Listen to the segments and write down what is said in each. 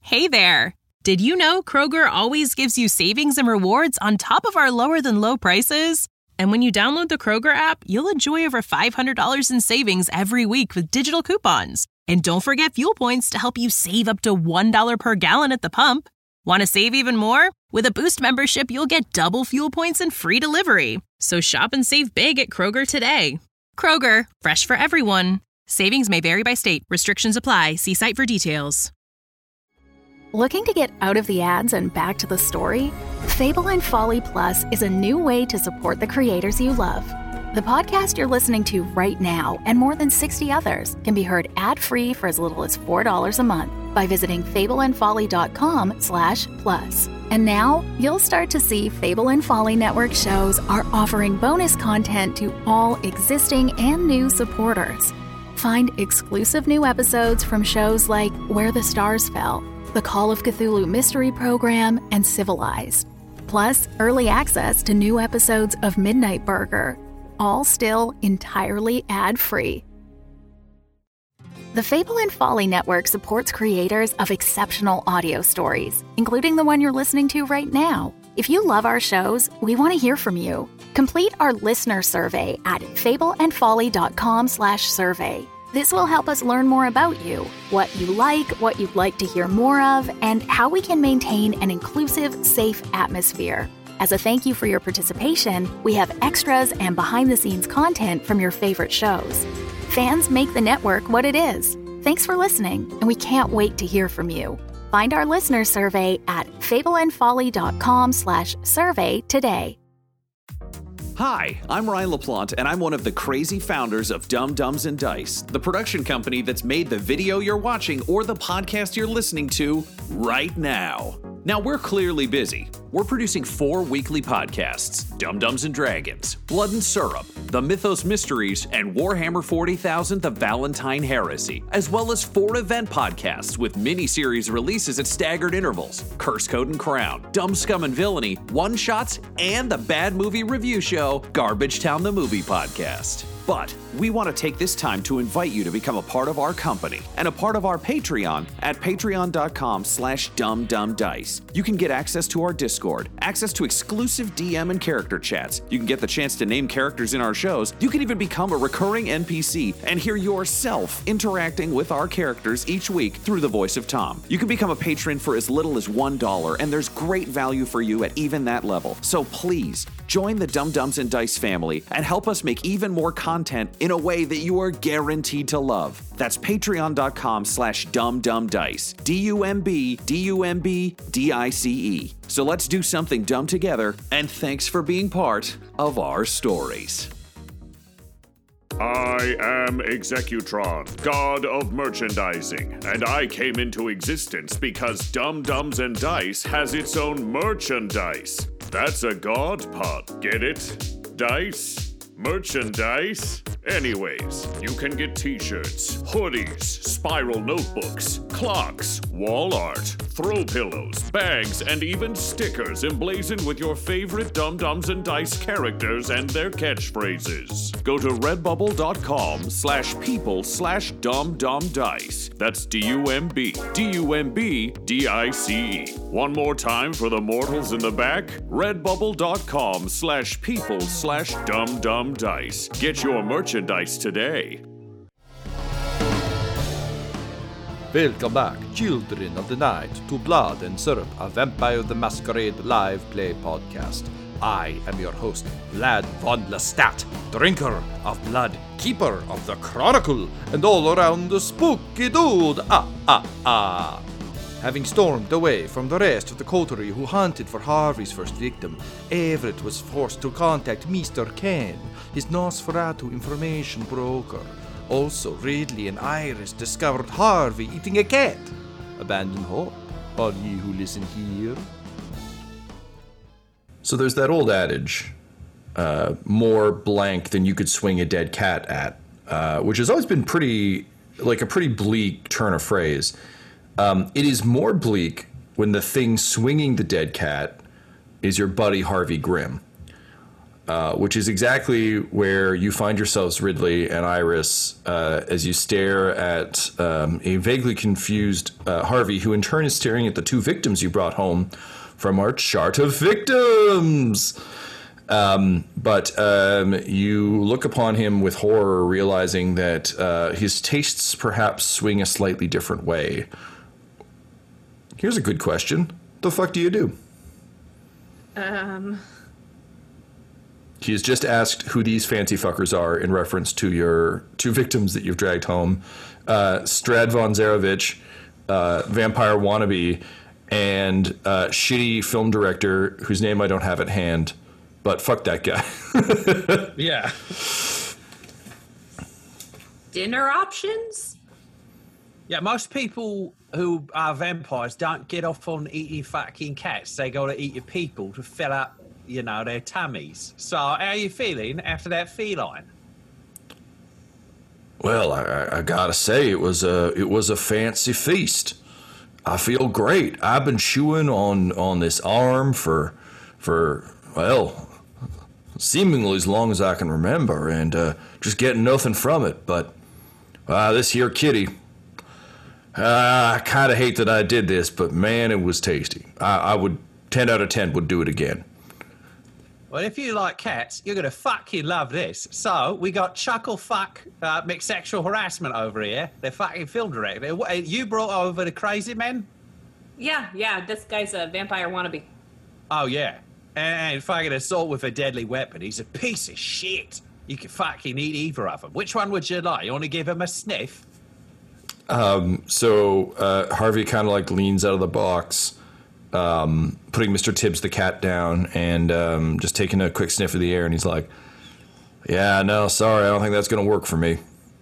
Hey there! Did you know Kroger always gives you savings and rewards on top of our lower-than-low prices? And when you download the Kroger app, you'll enjoy over $500 in savings every week with digital coupons. And don't forget fuel points to help you save up to $1 per gallon at the pump. Want to save even more? With a Boost membership, you'll get double fuel points and free delivery. So shop and save big at Kroger today. Kroger, fresh for everyone. Savings may vary by state. Restrictions apply. See site for details. Looking to get out of the ads and back to the story? Fable and Folly Plus is a new way to support the creators you love. The podcast you're listening to right now and more than 60 others can be heard ad-free for as little as $4 a month by visiting fableandfolly.com/plus. And now you'll start to see Fable and Folly Network shows are offering bonus content to all existing and new supporters. Find exclusive new episodes from shows like Where the Stars Fell, the Call of Cthulhu Mystery Program, and Civilized. Plus, early access to new episodes of Midnight Burger, all still entirely ad-free. The Fable and Folly Network supports creators of exceptional audio stories, including the one you're listening to right now. If you love our shows, we want to hear from you. Complete our listener survey at fableandfolly.com/survey. This will help us learn more about you, what you like, what you'd like to hear more of, and how we can maintain an inclusive, safe atmosphere. As a thank you for your participation, we have extras and behind-the-scenes content from your favorite shows. Fans make the network what it is. Thanks for listening, and we can't wait to hear from you. Find our listener survey at fableandfolly.com/survey today. Hi, I'm Ryan LaPlante, and I'm one of the crazy founders of Dumb Dumbs and Dice, the production company that's made the video you're watching or the podcast you're listening to right now. Now, we're clearly busy. We're producing 4 weekly podcasts, Dumb Dumbs and Dragons, Blood and Syrup, The Mythos Mysteries, and Warhammer 40,000 The Valentine Heresy, as well as 4 event podcasts with mini-series releases at staggered intervals, Curse Code and Crown, Dumb Scum and Villainy, One-Shots, and the bad movie review show, Garbage Town the Movie Podcast. But we want to take this time to invite you to become a part of our company and a part of our Patreon at patreon.com/dumbdumbdice. You can get access to our Discord, access to exclusive DM and character chats. You can get the chance to name characters in our shows. You can even become a recurring NPC and hear yourself interacting with our characters each week through the voice of Tom. You can become a patron for as little as $1, and there's great value for you at even that level. So please, join the Dumb Dumbs and Dice family and help us make even more content in a way that you are guaranteed to love. That's patreon.com/dumbdumbdice. DUMBDICE. So let's do something dumb together, and thanks for being part of our stories. I am Executron, god of merchandising, and I came into existence because Dumb Dumbs and Dice has its own merchandise. That's a god pod, get it? Dice? Merchandise? Anyways, you can get t-shirts, hoodies, spiral notebooks, clocks, wall art, throw pillows, bags, and even stickers emblazoned with your favorite Dumb Dumbs and Dice characters and their catchphrases. Go to redbubble.com/people/dumbdumbdice. That's DUMBDICE. One more time for the mortals in the back. redbubble.com/people/dumbdumbdice. Get your merchandise today. Welcome back, children of the night, to Blood and Syrup, a Vampire the Masquerade live play podcast. I am your host, Vlad von Lestat, drinker of blood, keeper of the chronicle, and all around the spooky dude. Having stormed away from the rest of the coterie who hunted for Harvey's first victim, Everett was forced to contact Mr. Ken, his Nosferatu information broker. Also, Ridley and Iris discovered Harvey eating a cat. Abandon hope, all ye who listen here. So there's that old adage, more blank than you could swing a dead cat at, which has always been a pretty bleak turn of phrase. It is more bleak when the thing swinging the dead cat is your buddy Harvey Grimm. which is exactly where you find yourselves, Ridley and Iris, as you stare at a vaguely confused Harvey, who in turn is staring at the 2 victims you brought home from our chart of victims. But you look upon him with horror, realizing that his tastes perhaps swing a slightly different way. Here's a good question. The fuck do you do? He's just asked who these fancy fuckers are in reference to your 2 victims that you've dragged home. Strad von Zarovich, vampire wannabe, and shitty film director whose name I don't have at hand, but fuck that guy. Yeah. Dinner options? Yeah, most people who are vampires don't get off on eating fucking cats. They go to eat your people to fill up, their tummies. So how are you feeling after that feline? Well, I gotta say, it was a fancy feast. I feel great. I've been chewing on this arm for well, seemingly as long as I can remember, and just getting nothing from it. But this here kitty, I kind of hate that I did this, but man, it was tasty. I would 10 out of 10 would do it again. Well, if you like cats, you're going to fucking love this. So, we got Chuckle Fuck mixed sexual harassment over here. The fucking film director. You brought over the crazy man? Yeah, this guy's a vampire wannabe. Oh, yeah. And fucking assault with a deadly weapon. He's a piece of shit. You can fucking eat either of them. Which one would you like? You want to give him a sniff? So Harvey kind of leans out of the box, putting Mr. Tibbs the cat down and just taking a quick sniff of the air, and he's like, yeah, no, sorry, I don't think that's going to work for me.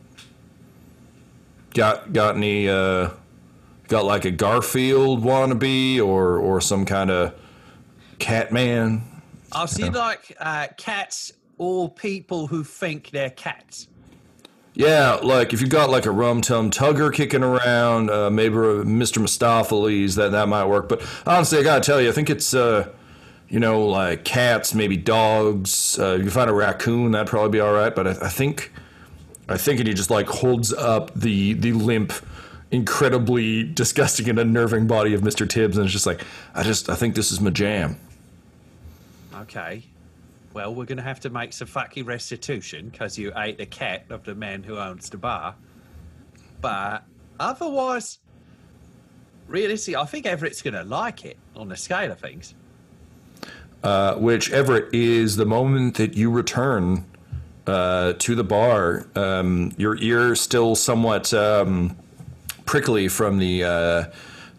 Got any, got like a Garfield wannabe or some kind of cat man? Oh, so you like cats or people who think they're cats? Yeah, like if you got like a Rum Tum Tugger kicking around, maybe a Mr. Mistopheles, that might work. But honestly, I gotta tell you, I think it's, like cats, maybe dogs. You can find a raccoon, that'd probably be all right. But I think he just holds up the limp, incredibly disgusting and unnerving body of Mr. Tibbs, and it's just like, I think this is my jam. Okay. Well, we're going to have to make some fucking restitution because you ate the cat of the man who owns the bar. But otherwise, realistically, I think Everett's going to like it on the scale of things. Which, Everett, is the moment that you return to the bar. Your ear still somewhat prickly from the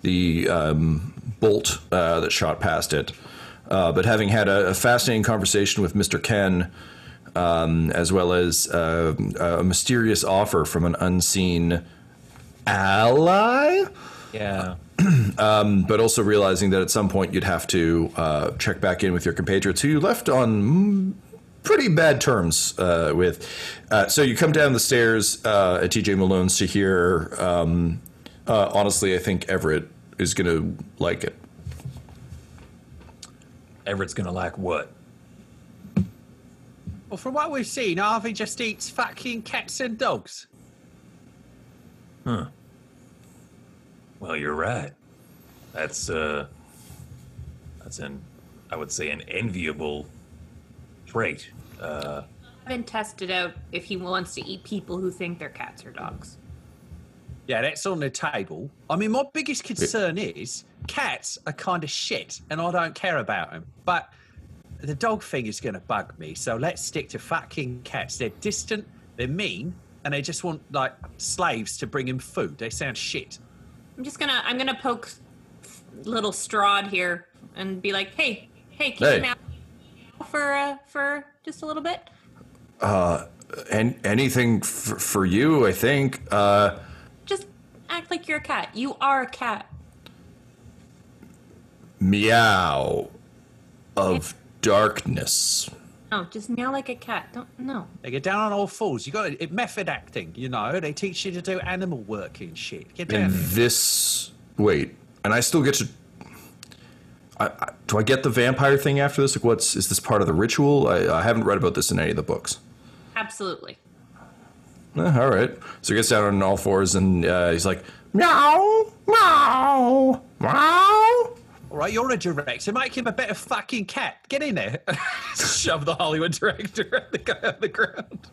bolt that shot past it. But having had a fascinating conversation with Mr. Ken, as well as a mysterious offer from an unseen ally. Yeah. But also realizing that at some point you'd have to check back in with your compatriots who you left on pretty bad terms with. So you come down the stairs at TJ Malone's to hear, honestly, I think Everett is going to like it. Everett's gonna like what? Well, from what we've seen, Harvey just eats fucking cats and dogs. Huh. Well, you're right. That's I would say an enviable trait. I haven't tested out if he wants to eat people who think they're cats or dogs. Yeah, that's on the table. I mean, my biggest concern is cats are kind of shit, and I don't care about them. But the dog thing is going to bug me, so let's stick to fucking cats. They're distant, they're mean, and they just want, slaves to bring him food. They sound shit. I'm gonna poke little Strahd here and be like, hey, can you now for just a little bit? Anything for you, I think. Just act like you're a cat. You are a cat. Meow of darkness. No, just meow like a cat. No. They get down on all fours. You got it, method acting, They teach you to do animal work and shit. Get down And there. wait, and I still get to. do I get the vampire thing after this? Like, is this part of the ritual? I haven't read about this in any of the books. Absolutely. All right. So he gets down on all fours and he's like, meow, meow, meow. All right, you're a director. Make him a better fucking cat. Get in there. Shove the Hollywood director at the guy on the ground.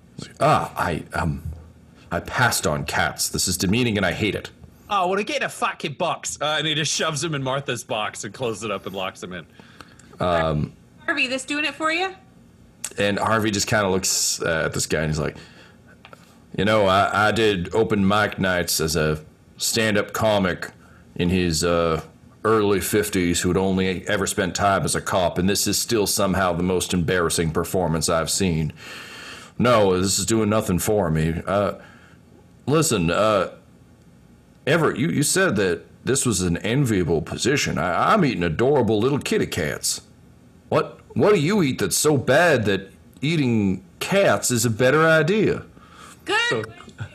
I passed on cats. This is demeaning and I hate it. Oh, well, get a fucking box. And he just shoves him in Martha's box and closes it up and locks him in. Harvey, this doing it for you? And Harvey just kind of looks at this guy and he's like, you know, I did open mic nights as a stand-up comic in his early 50s who'd only ever spent time as a cop, and this is still somehow the most embarrassing performance I've seen. No, this is doing nothing for me. Listen, Everett, you said that this was an enviable position. I'm eating adorable little kitty cats. What do you eat that's so bad that eating cats is a better idea? Good.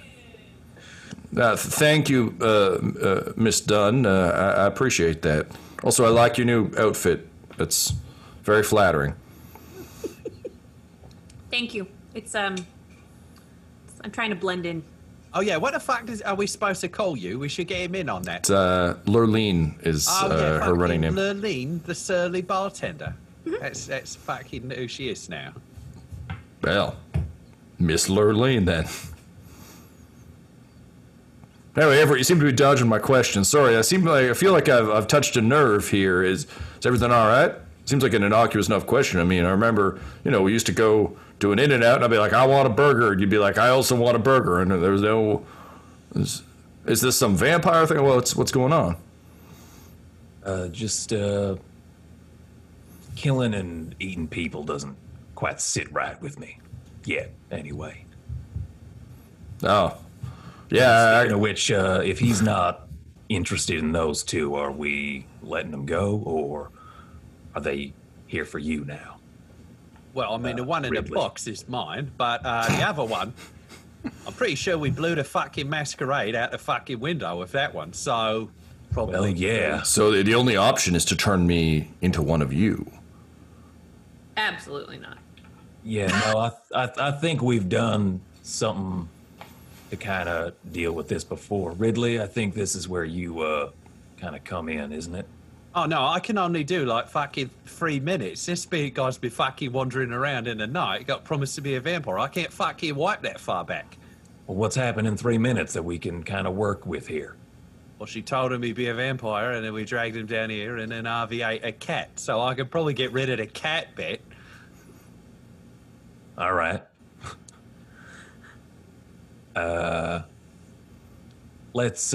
Thank you, Miss Dunn. I appreciate that. Also, I like your new outfit. It's very flattering. Thank you. It's I'm trying to blend in. Oh yeah, what the fuck are we supposed to call you? We should get him in on that. Lurleen is her running name. Lurleen, the surly bartender. That's fucking who she is now. Well, Miss Lurleen then. Anyway, Everett, you seem to be dodging my question. Sorry, I feel like I've touched a nerve here. Is everything all right? Seems like an innocuous enough question. I mean, I remember, we used to go to an In-N-Out, and I'd be like, I want a burger. And you'd be like, I also want a burger. And there was no... Is this some vampire thing? Well, what's going on? Just killing and eating people doesn't quite sit right with me. Yet, anyway. Oh. Yeah. Speaking of which, if he's not interested in those two, are we letting them go, or are they here for you now? Well, I mean, the one in the box is mine, but the other one, I'm pretty sure we blew the fucking masquerade out the fucking window with that one, so probably... Well, yeah. So the only option is to turn me into one of you. Absolutely not. Yeah, no, I think we've done something to kind of deal with this before. Ridley, I think this is where you kind of come in, isn't it? Oh, no, I can only do like fucking 3 minutes. This guy's been fucking wandering around in the night, got promised to be a vampire. I can't fucking wipe that far back. Well, what's happened in 3 minutes that we can kind of work with here? Well, she told him he'd be a vampire, and then we dragged him down here, and then Harvey ate a cat. So I could probably get rid of the cat bit. All right. Let's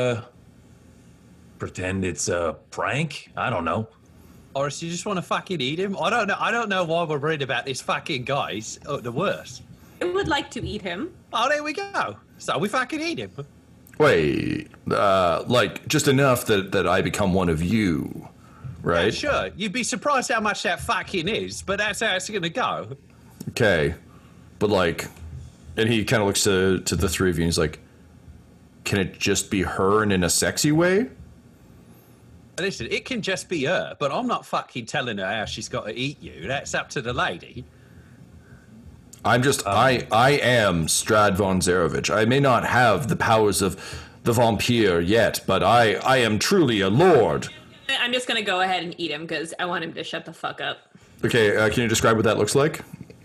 pretend it's a prank. I don't know. Or if you just want to fucking eat him. I don't know why we're worried about this fucking guy. He's the worst. I would like to eat him. Oh, there we go. So we fucking eat him. Wait, like just enough that I become one of you, right? Yeah, sure. You'd be surprised how much that fucking is, but that's how it's gonna go. Okay, but like, and he kind of looks to the three of you and he's like, can it just be her and in a sexy way? Listen, it can just be her, but I'm not fucking telling her how she's got to eat you. That's up to the lady. I'm just, I am Strad von Zarovich. I may not have the powers of the vampire yet, but I am truly a lord. I'm just going to go ahead and eat him because I want him to shut the fuck up. Okay, can you describe what that looks like?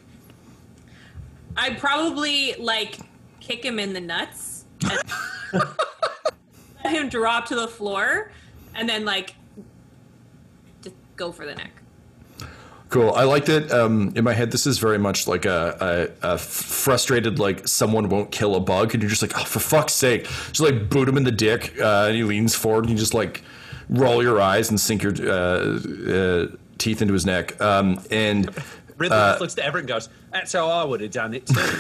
I'd probably, kick him in the nuts and let him drop to the floor and then, just go for the neck. Cool. I liked it. In my head, this is very much like a frustrated, someone won't kill a bug, and you're just like, oh, for fuck's sake. Just, boot him in the dick, and he leans forward, and you just, roll your eyes and sink your teeth into his neck. And Ridley looks to Everett and goes, that's how I would have done it, too.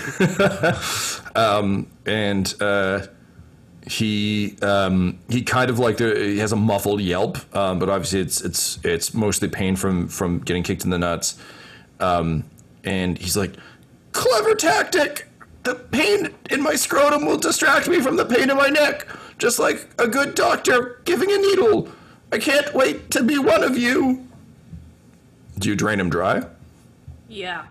He kind of he has a muffled yelp, but obviously it's mostly pain from getting kicked in the nuts. And he's like, clever tactic! The pain in my scrotum will distract me from the pain in my neck, just like a good doctor giving a needle. I can't wait to be one of you. Do you drain him dry? Yeah.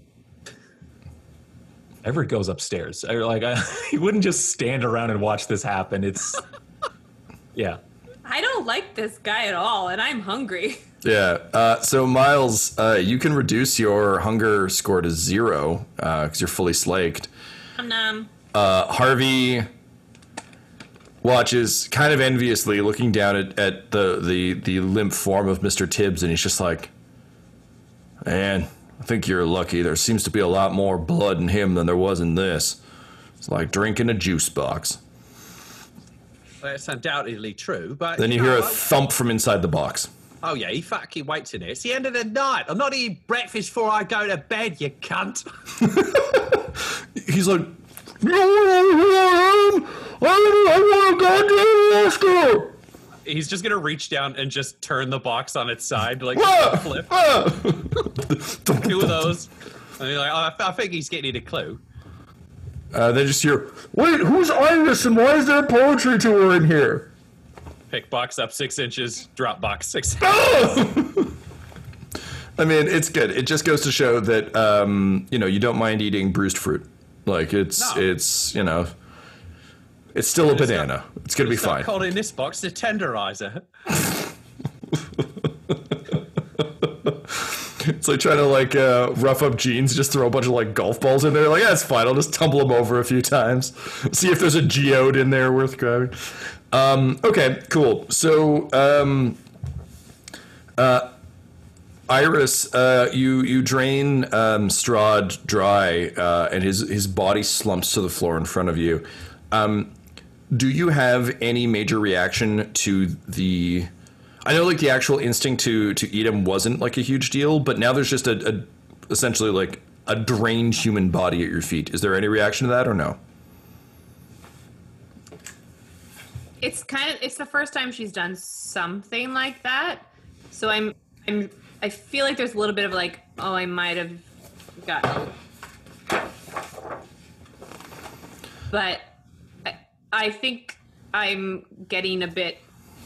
Everett goes upstairs. He wouldn't just stand around and watch this happen. It's, yeah. I don't like this guy at all, and I'm hungry. Yeah. So Miles, you can reduce your hunger score to 0 because you're fully slaked. Harvey watches kind of enviously, looking down at the limp form of Mr. Tibbs, and he's just like, man, I think you're lucky. There seems to be a lot more blood in him than there was in this. It's like drinking a juice box. That's undoubtedly true, but... Then you hear a thump from inside the box. Oh, yeah, he fucking waits in there. It's the end of the night. I'm not eating breakfast before I go to bed, you cunt. He's like, I want to go to Oscar. He's just going to reach down and just turn the box on its side, like flip. Two of those. And you're like, I think he's getting a clue. They just hear, wait, who's Iris and why is there a poetry tour in here? Pick box up 6 inches, drop box 6 inches. I mean, it's good. It just goes to show that, you don't mind eating bruised fruit. Like, it's it's still a banana. It's going to be fine. Calling this box the tenderizer. It's like trying to rough up jeans, just throw a bunch of golf balls in there. Like, yeah, it's fine. I'll just tumble them over a few times. See if there's a geode in there worth grabbing. Okay, cool. So, Iris, you drain Strahd dry, and his body slumps to the floor in front of you. Do you have any major reaction to the... I know, the actual instinct to eat him wasn't, a huge deal, but now there's just essentially, a drained human body at your feet. Is there any reaction to that or no? It's the first time she's done something like that. So I feel like there's a little bit of I might have got... But I think I'm getting a bit...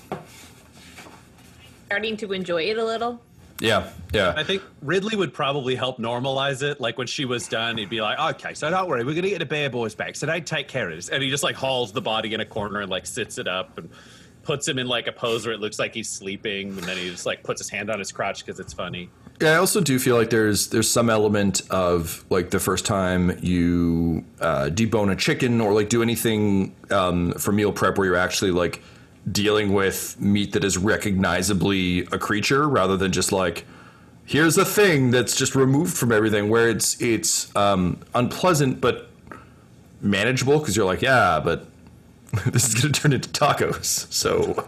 starting to enjoy it a little. Yeah. I think Ridley would probably help normalize it. Like, when she was done, he'd be like, okay, so don't worry, we're going to get the bear boys back, so they take care of this. And he just, hauls the body in a corner and, sits it up and puts him in, a pose where it looks like he's sleeping, and then he just, puts his hand on his crotch because it's funny. Yeah, I also do feel like there's some element of, the first time you debone a chicken or, do anything for meal prep where you're actually, dealing with meat that is recognizably a creature rather than just here's a thing that's just removed from everything, where it's unpleasant but manageable because you're yeah, but this is going to turn into tacos. So,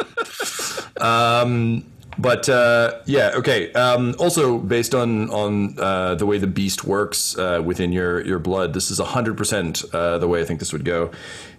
yeah, okay. Also, based on the way the beast works within your blood, this is 100% the way I think this would go.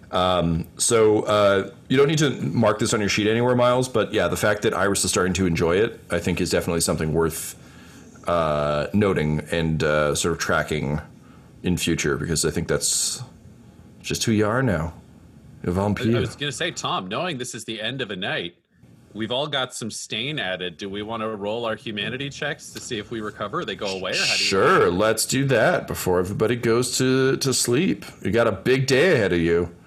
So you don't need to mark this on your sheet anywhere, Miles, but yeah, the fact that Iris is starting to enjoy it, I think is definitely something worth noting and sort of tracking in future, because I think that's just who you are now. A vampire. I was going to say, Tom, knowing this is the end of a night, we've all got some stain added. Do we want to roll our humanity checks to see if we recover? They go away? Or how do you Sure, let's do that before everybody goes to sleep. You got a big day ahead of you.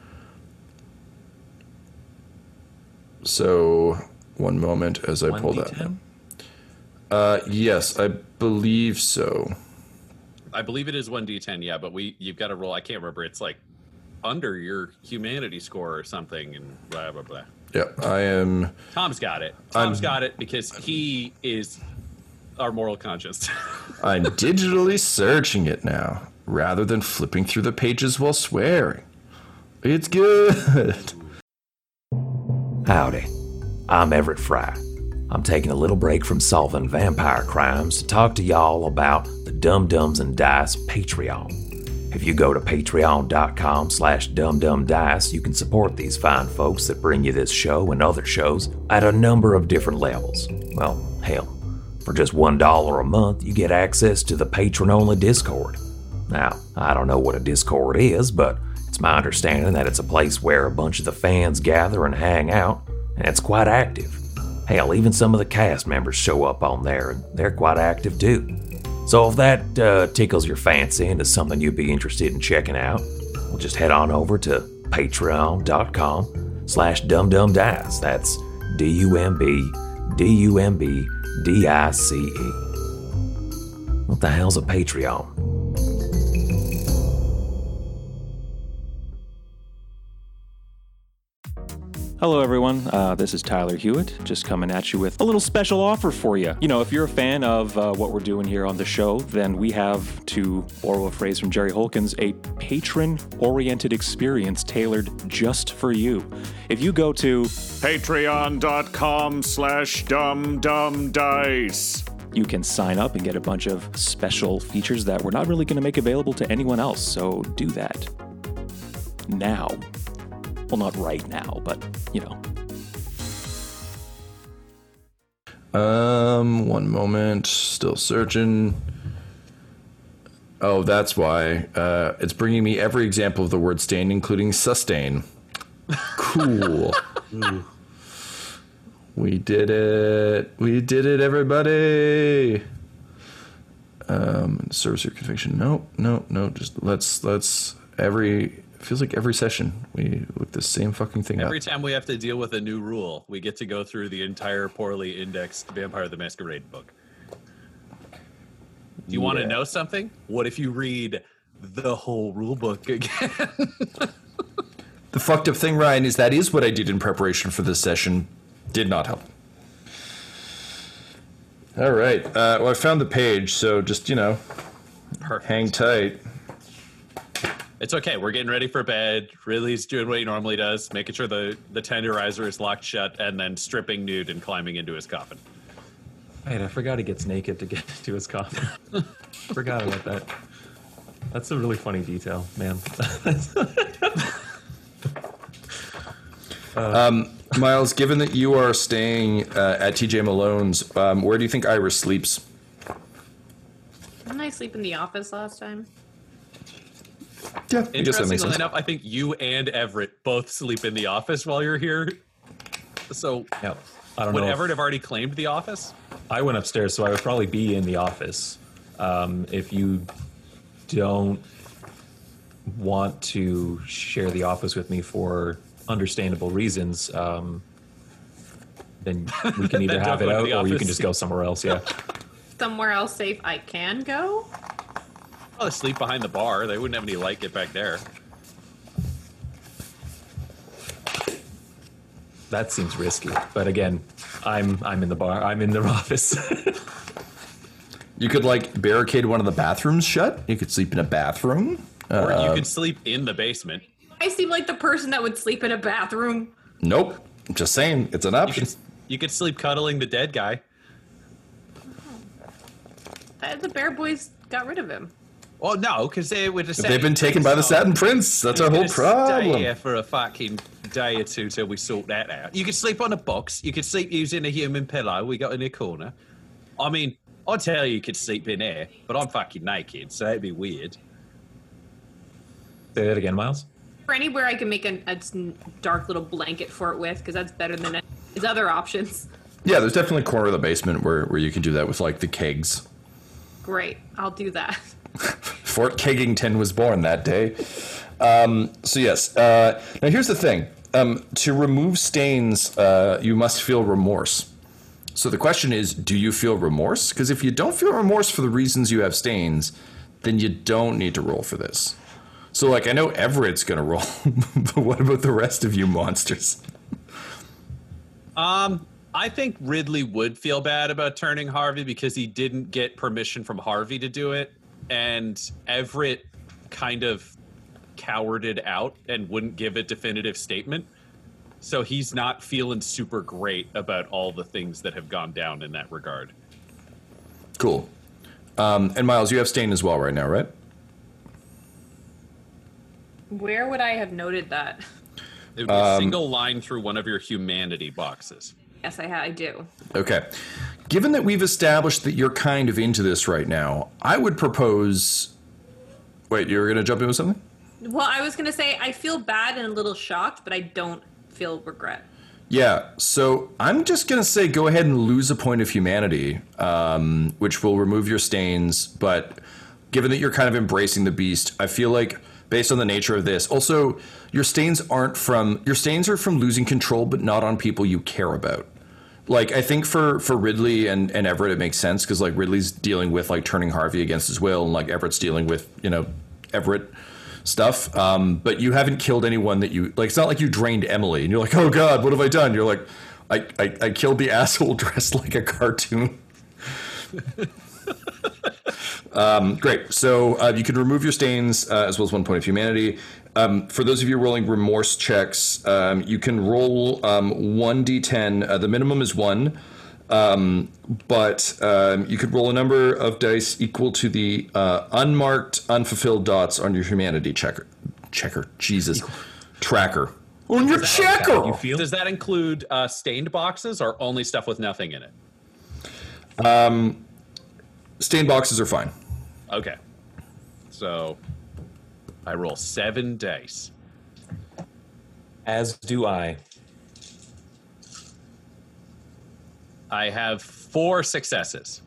So, one moment as I pull that up. Yes, I believe so. I believe it is 1d10, yeah, but you've got to roll. I can't remember. It's under your humanity score or something, and blah, blah, blah. Yep, I am... Tom's got it. Tom's got it because he is our moral conscience. I'm digitally searching it now, rather than flipping through the pages while swearing. It's good. Howdy, I'm Everett Fry. I'm taking a little break from solving vampire crimes to talk to y'all about the Dum Dums and Dice Patreon. If you go to patreon.com/dumdumdice, you can support these fine folks that bring you this show and other shows at a number of different levels. Well, hell, for just $1 a month, you get access to the patron-only Discord. Now, I don't know what a Discord is, but it's my understanding that it's a place where a bunch of the fans gather and hang out, and it's quite active. Hell, even some of the cast members show up on there, and they're quite active too. So if that tickles your fancy and is something you'd be interested in checking out, well, just head on over to patreon.com/dumdumdice. That's DUMBDICE. What the hell's a Patreon? Hello, everyone. This is Tyler Hewitt, just coming at you with a little special offer for you. You know, if you're a fan of what we're doing here on the show, then we have, to borrow a phrase from Jerry Holkins, a patron-oriented experience tailored just for you. If you go to patreon.com/dumdumdice, you can sign up and get a bunch of special features that we're not really going to make available to anyone else, so do that now. Well, not right now, but, you know. One moment. Still searching. Oh, that's why. It's bringing me every example of the word stain, including sustain. Cool. We did it. We did it, everybody. Service or conviction. No. Just let's feels like every session we look the same fucking thing up. Every time we have to deal with a new rule, we get to go through the entire poorly indexed Vampire the Masquerade book. Do you want to know something? What if you read the whole rule book again? The fucked up thing, Ryan, is that is what I did in preparation for this session. Did not help. All right. Well, I found the page, so just, Perfect. Hang tight. It's okay. We're getting ready for bed. Ridley's doing what he normally does, making sure the tenderizer is locked shut, and then stripping nude and climbing into his coffin. Wait, I forgot he gets naked to get to his coffin. Forgot about that. That's a really funny detail, man. Miles, given that you are staying at TJ Malone's, where do you think Iris sleeps? Didn't I sleep in the office last time? Yeah, I guess that makes Interestingly sense. enough, I think you and Everett both sleep in the office while you're here. So, Yep. I don't would know. Everett have already claimed the office? I went upstairs, so I would probably be in the office. If you don't want to share the office with me for understandable reasons, then we can either Then have don't it go to out, the or you office. can just go somewhere else. Yeah. Somewhere else safe I can go? I'll sleep behind the bar. They wouldn't have any light get back there. That seems risky, but again, I'm in the bar. I'm in the office. You could barricade one of the bathrooms shut. You could sleep in a bathroom. Or you could sleep in the basement. I seem like the person that would sleep in a bathroom. Nope. Just saying, it's an option. You could sleep cuddling the dead guy. The Bear Boys got rid of him. Well, no, because they would just. They've been taken by the Satin Prince. That's our whole Stay problem. here for a fucking day or two till we sort that out. You could sleep on a box. You could sleep using a human pillow we got in the corner. I mean, I'd tell you could sleep in there, but I'm fucking naked, so that'd be weird. Say that again, Miles. Or anywhere I can make a dark little blanket for it with, because that's better than his other options. Yeah, there's definitely a corner of the basement where you can do that with the kegs. Great, I'll do that. Fort Keggington was born that day. So yes. Now here's the thing. To remove stains, you must feel remorse. So the question is, do you feel remorse? Because if you don't feel remorse for the reasons you have stains, then you don't need to roll for this. So I know Everett's going to roll, but what about the rest of you monsters? I think Ridley would feel bad about turning Harvey because he didn't get permission from Harvey to do it. And Everett kind of cowarded out and wouldn't give a definitive statement. So he's not feeling super great about all the things that have gone down in that regard. Cool. And Miles, you have stain as well right now, right? Where would I have noted that? It would be a single line through one of your humanity boxes. Yes, I do. Okay. Given that we've established that you're kind of into this right now, I would propose... Wait, you were going to jump in with something? Well, I was going to say I feel bad and a little shocked, but I don't feel regret. Yeah, so I'm just going to say go ahead and lose a point of humanity, which will remove your stains. But given that you're kind of embracing the beast, I feel like based on the nature of this, also your stains are from losing control, but not on people you care about. Like, I think for Ridley and Everett, it makes sense because, like, Ridley's dealing with, like, turning Harvey against his will, and, like, Everett's dealing with, Everett stuff. But you haven't killed anyone that you... Like, it's not like you drained Emily, and you're like, oh, God, what have I done? You're like, I killed the asshole dressed like a cartoon. Great. So you can remove your stains as well as 1 point of humanity. For those of you rolling remorse checks, you can roll 1d10. The minimum is 1, but you could roll a number of dice equal to the unmarked, unfulfilled dots on your humanity tracker. On your checker! Does that include stained boxes or only stuff with nothing in it? Stained boxes are fine. Okay. So I roll 7 dice. As do I. I have 4 successes.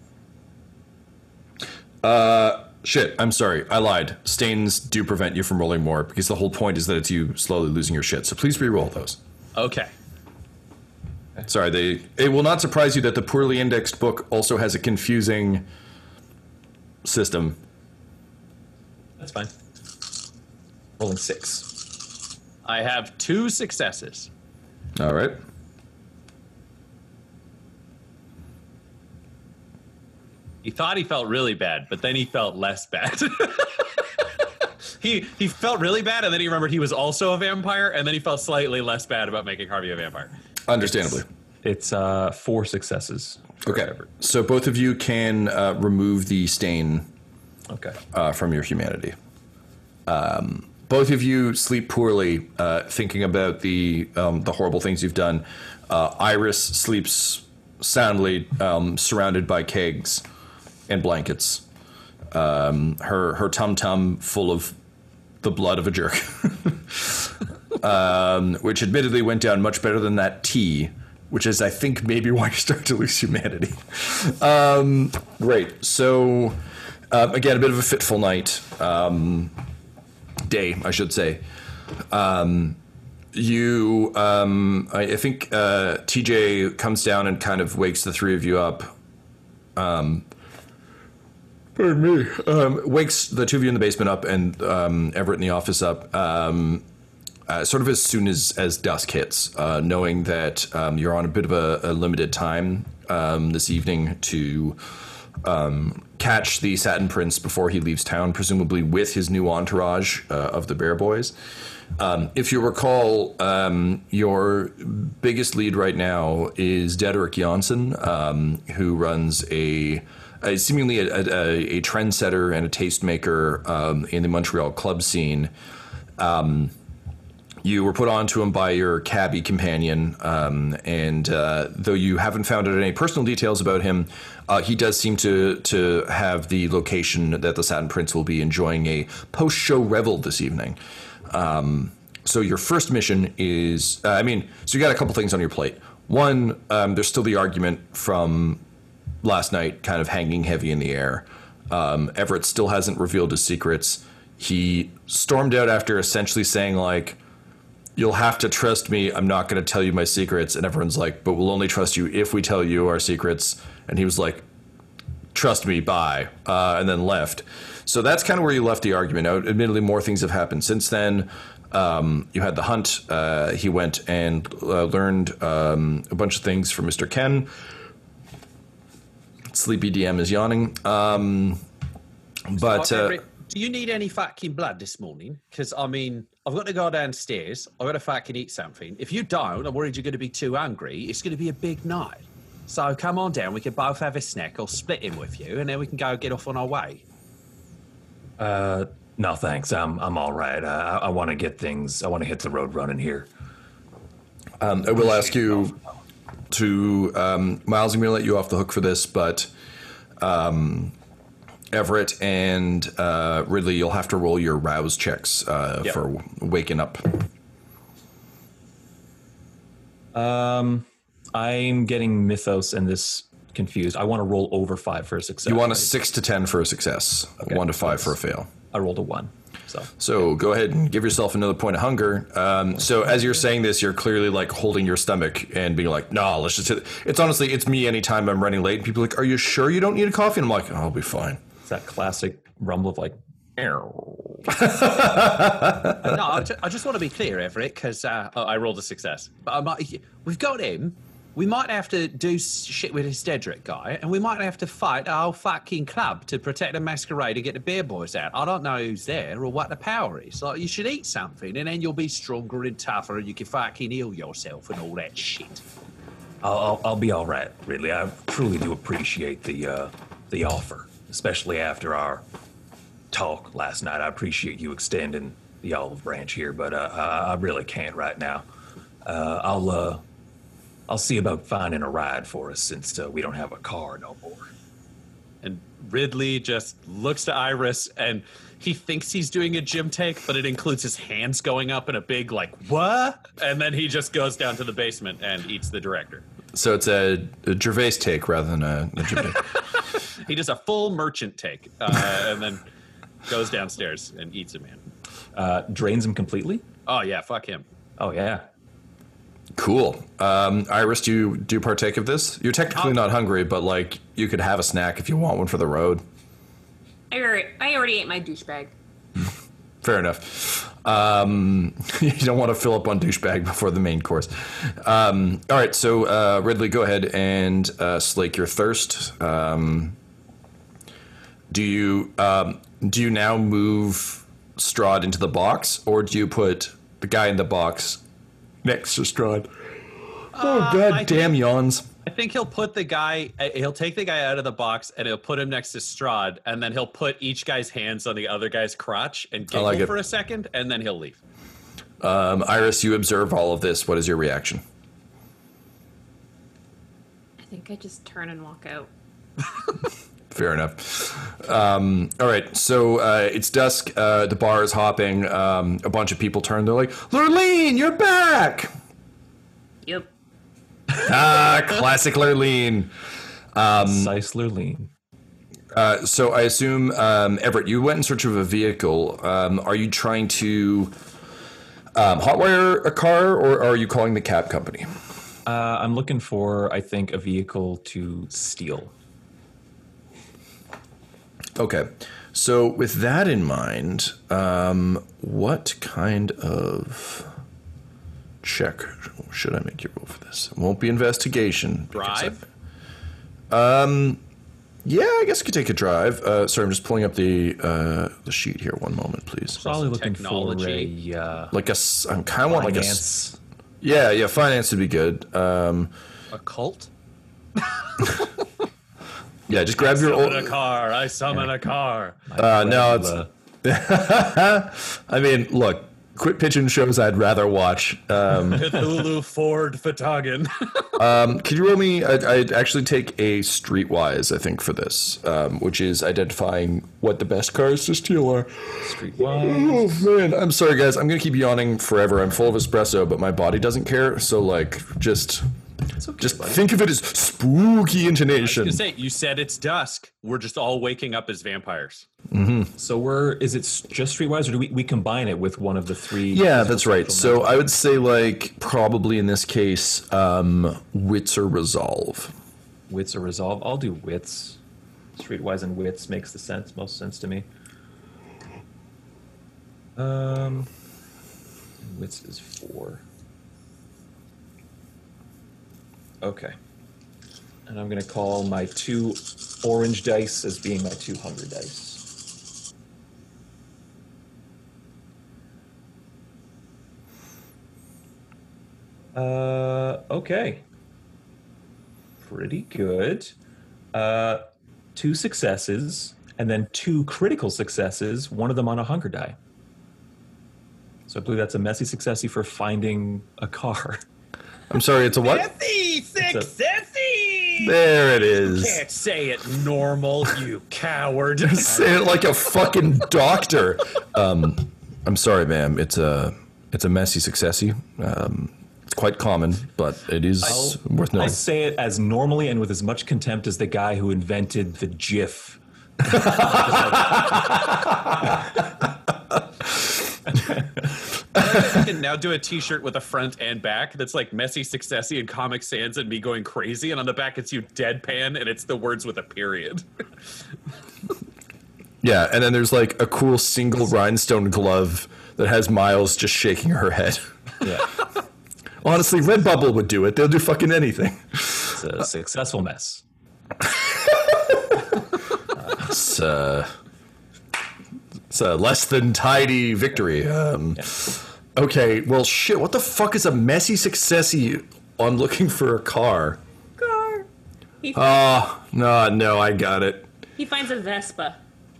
Shit, I'm sorry. I lied. Stains do prevent you from rolling more because the whole point is that it's you slowly losing your shit. So please re-roll those. Okay. Sorry, it will not surprise you that the poorly indexed book also has a confusing system. That's fine. Rolling 6. I have 2 successes. All right. He thought he felt really bad, but then he felt less bad. He felt really bad, and then he remembered he was also a vampire, and then he felt slightly less bad about making Harvey a vampire. Understandably. It's 4 successes. Okay. So both of you can remove the stain from your humanity. Both of you sleep poorly, thinking about the horrible things you've done. Iris sleeps soundly, surrounded by kegs and blankets. Her tum-tum full of the blood of a jerk. Which admittedly went down much better than that tea, which is, I think, maybe why you start to lose humanity. Great. So, again, a bit of a fitful night. Day, I should say. I think TJ comes down and kind of wakes the three of you up. Pardon me. Wakes the two of you in the basement up and Everett in the office up. Sort of as soon as dusk hits, knowing that you're on a bit of a limited time this evening to catch the Satin Prince before he leaves town, presumably with his new entourage of the Bear Boys. If you recall, your biggest lead right now is Dederick Janssen, who runs seemingly a trendsetter and a tastemaker in the Montreal club scene. You were put on to him by your cabbie companion, and though you haven't found out any personal details about him, he does seem to have the location that the Satin Prince will be enjoying a post-show revel this evening. So your first mission is, so you got a couple things on your plate. One, there's still the argument from last night kind of hanging heavy in the air. Everett still hasn't revealed his secrets. He stormed out after essentially saying, like, you'll have to trust me, I'm not going to tell you my secrets. And everyone's like, but we'll only trust you if we tell you our secrets. And he was like, trust me, bye, and then left. So that's kind of where you left the argument. Now, admittedly, more things have happened since then. You had the hunt. He went and learned a bunch of things from Mr. Ken. Sleepy DM is yawning. Do you need any fucking blood this morning? Because, I've got to go downstairs. I've got to fucking eat something. If you don't, I'm worried you're going to be too hungry. It's going to be a big night. So come on down. We can both have a snack. I'll split him with you, and then we can go get off on our way. No, thanks. I'm all right. I want to get things. I want to hit the road running here. I will ask you to, Miles, I'm going to let you off the hook for this, but Everett and Ridley, you'll have to roll your rouse checks for waking up. I'm getting Mythos and this confused. I want to roll over 5 for a success. You want a 6 to 10 for a success, Okay. 1 to 5 for a fail. I rolled a 1. So go ahead and give yourself another point of hunger. So as you're saying this, you're clearly like holding your stomach and being like, "No, let's just hit it." It's honestly, it's me anytime I'm running late. People are like, "Are you sure you don't need a coffee?" And I'm like, "I'll be fine." It's that classic rumble of like, No, I just want to be clear, Everett, because I rolled a success. But we've got him. We might have to do shit with his Dedrick guy, and we might have to fight our fucking club to protect the masquerade and get the beer boys out. I don't know who's there or what the power is. Like, you should eat something, and then you'll be stronger and tougher, and you can fucking heal yourself and all that shit. I'll be all right, Ridley. I truly do appreciate the offer, especially after our talk last night. I appreciate you extending the olive branch here, but I really can't right now. I'll see about finding a ride for us since we don't have a car no more. And Ridley just looks to Iris and he thinks he's doing a gym take, but it includes his hands going up in a big like, what? And then he just goes down to the basement and eats the director. So it's a Gervais take rather than a gym take. He does a full merchant take and then goes downstairs and eats a man. Drains him completely? Oh, yeah, fuck him. Oh, yeah. Cool. Iris, do you partake of this? You're technically not hungry, but like you could have a snack if you want one for the road. I already ate my douchebag. Fair enough. You don't want to fill up on douchebag before the main course. All right, so Ridley, go ahead and slake your thirst. Do you now move Strahd into the box, or do you put the guy in the box next to Strahd? Oh, god damn yawns. I think he'll put he'll take the guy out of the box and he'll put him next to Strahd, and then he'll put each guy's hands on the other guy's crotch and giggle for a second, and then he'll leave. Iris, you observe all of this. What is your reaction? I think I just turn and walk out. Fair enough. All right, so it's dusk. The bar is hopping. A bunch of people turn. They're like, Lurleen, you're back! Yep. Classic Lurleen. Sice Lurleen. So I assume, Everett, you went in search of a vehicle. Are you trying to hotwire a car, or are you calling the cab company? I'm looking for, I think, a vehicle to steal. Okay. So with that in mind, what kind of check should I make you roll for this? It won't be investigation. Drive? Yeah, I guess I could take a drive. Sorry, I'm just pulling up the sheet here. One moment, please. Probably looking for a like a. I kind of want like a. Yeah, finance would be good. A cult? Yeah, just grab your old. I summon a car. No, it's. I mean, look. Quit pitching shows I'd rather watch. Cthulhu Ford Fatagan. Could you roll me? I'd actually take a Streetwise, I think, for this, which is identifying what the best cars to steal are. Streetwise. Oh, man. I'm sorry, guys. I'm going to keep yawning forever. I'm full of espresso, but my body doesn't care. So, like, just think of it as spooky intonation. I was gonna say, you said it's dusk. We're just all waking up as vampires. Mm-hmm. So is it just Streetwise, or do we combine it with one of the three? Yeah, that's right. So I would say, like, probably in this case, wits or resolve. Wits or resolve? I'll do wits. Streetwise and wits makes the most sense to me. Wits is 4. Okay. And I'm going to call my 2 orange dice as being my 2 hunger dice. Okay. Pretty good. 2 successes, and then 2 critical successes, one of them on a hunger die. So I believe that's a messy successy for finding a car. I'm sorry, it's a what? Messy successy! There it is. You can't say it normal, you coward. Say it like a fucking doctor. I'm sorry, ma'am. It's a messy successy. It's quite common, but it is worth I knowing. say it as normally and with as much contempt as the guy who invented the GIF. I can now do a T-shirt with a front and back that's like Messy Successy and Comic Sans and me going crazy, and on the back it's you deadpan and it's the words with a period. Yeah, and then there's like a cool single rhinestone glove that has Miles just shaking her head. Yeah. Honestly, Redbubble would do it. They'll do fucking anything. It's a successful mess. It's a less than tidy victory. Okay, well, shit. What the fuck is a Messy Successy on looking for a car? Car. He No, I got it. He finds a Vespa.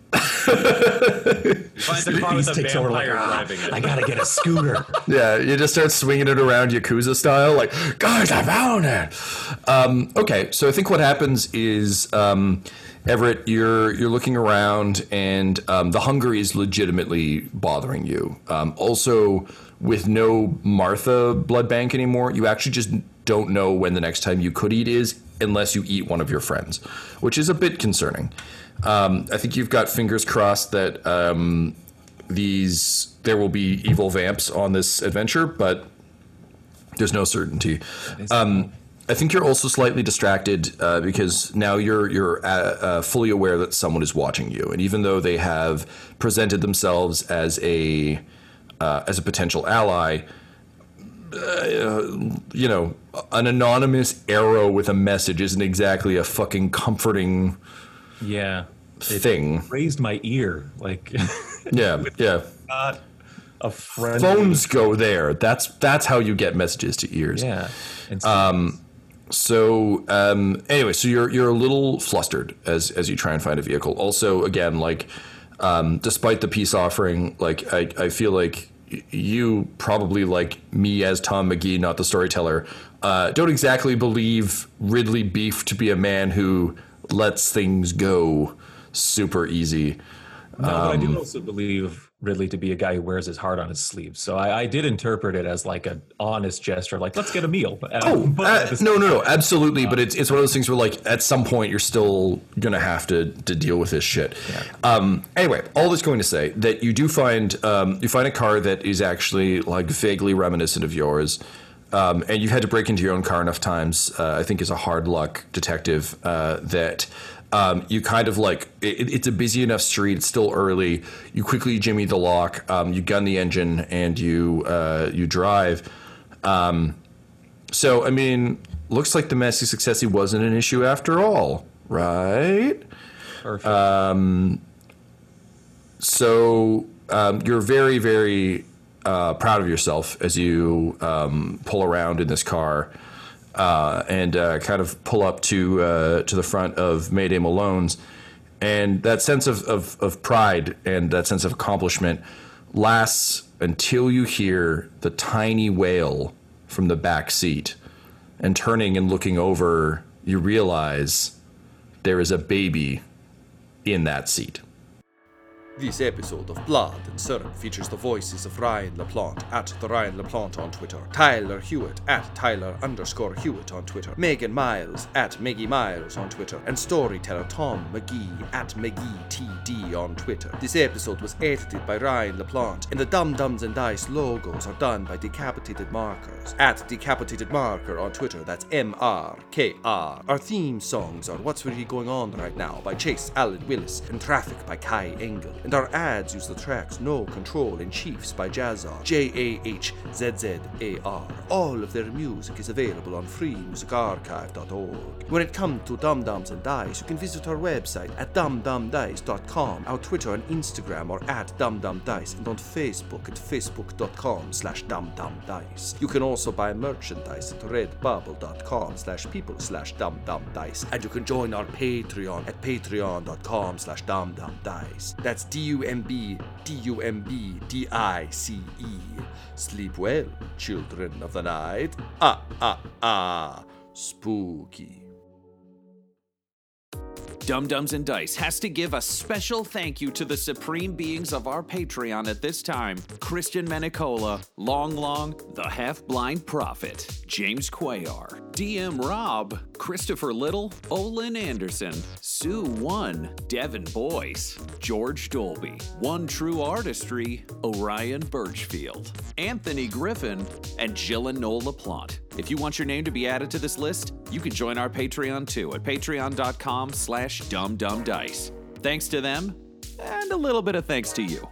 Finds a car with a takes over like, vampire driving it. I gotta get a scooter. Yeah, you just start swinging it around Yakuza style, like, guys, I found it. Okay, so I think what happens is, Everett, you're looking around, and the hunger is legitimately bothering you. Also, with no Martha blood bank anymore, you actually just don't know when the next time you could eat is, unless you eat one of your friends, which is a bit concerning. I think you've got fingers crossed that there will be evil vamps on this adventure, but there's no certainty. I think you're also slightly distracted because now you're fully aware that someone is watching you, and even though they have presented themselves as a potential ally, an anonymous arrow with a message isn't exactly a fucking comforting thing. It raised my ear, like yeah. Not a friend. Phones go there. That's how you get messages to ears. Yeah. So anyway, so you're a little flustered as you try and find a vehicle. Also, again, like despite the peace offering, like I feel like you probably, like me as Tom McGee, not the storyteller, don't exactly believe Ridley Beef to be a man who lets things go super easy. No, but I do also believe Ridley to be a guy who wears his heart on his sleeve. So I did interpret it as like an honest gesture, like, let's get a meal. No, absolutely. But it's one of those things where, like, at some point you're still going to have to deal with this shit. Yeah. Anyway, all this going to say that you do find a car that is actually like vaguely reminiscent of yours. And you've had to break into your own car enough times, I think, as a hard luck detective, that you kind of like, it's a busy enough street, it's still early, you quickly jimmy the lock, you gun the engine, and you drive. So, I mean, looks like the Messy Successy wasn't an issue after all, right? Perfect. So you're very, very proud of yourself as you pull around in this car and kind of pull up to the front of Mayday Malone's. And that sense of pride and that sense of accomplishment lasts until you hear the tiny wail from the back seat. And turning and looking over, you realize there is a baby in that seat. This episode of Blood and Syrup features the voices of Ryan LaPlante at the Ryan LaPlante on Twitter, Tyler Hewitt at Tyler_Hewitt on Twitter, Megan Miles at Meggie Miles on Twitter, and storyteller Tom McGee at McGeeTD on Twitter. This episode was edited by Ryan LaPlante, and the Dum Dums and Dice logos are done by Decapitated Markers at Decapitated Marker on Twitter. That's MRKR. Our theme songs are What's Really Going On Right Now by Chase Allen Willis and Traffic by Kai Engel. And our ads use the tracks No Control and Chiefs by Jazzar, JAHZZAR. All of their music is available on freemusicarchive.org. When it comes to Dum Dums and Dice, you can visit our website at dumdumdice.com, our Twitter and Instagram are at dumdumdice, and on Facebook at facebook.com/dumdumdice. You can also buy merchandise at redbubble.com/people/dumdumdice, and you can join our Patreon at patreon.com/dumdumdice. That's DUMBDICE. Sleep well, children of the night. Spooky. Dum Dums and Dice has to give a special thank you to the supreme beings of our Patreon at this time: Christian Menicola, Long, the Half-Blind Prophet, James Cuellar, DM Rob, Christopher Little, Olin Anderson, Sue One, Devin Boyce, George Dolby, One True Artistry, Orion Birchfield, Anthony Griffin, and Jill and Noel LaPlante. If you want your name to be added to this list, you can join our Patreon too at patreon.com/dumdumdice. Thanks to them, and a little bit of thanks to you.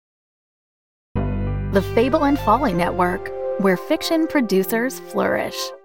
The Fable and Folly Network, where fiction producers flourish.